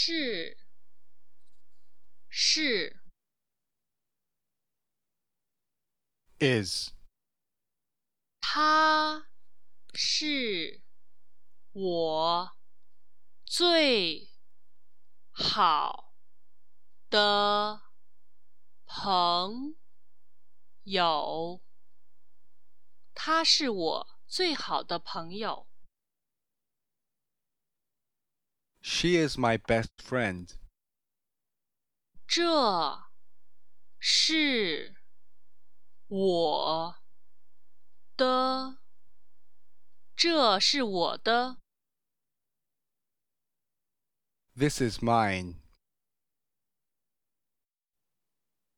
是 is, 他是我最好的朋友。他是我最好的朋友。 she is my best friend. 这是我的，这是我的。 This is mine.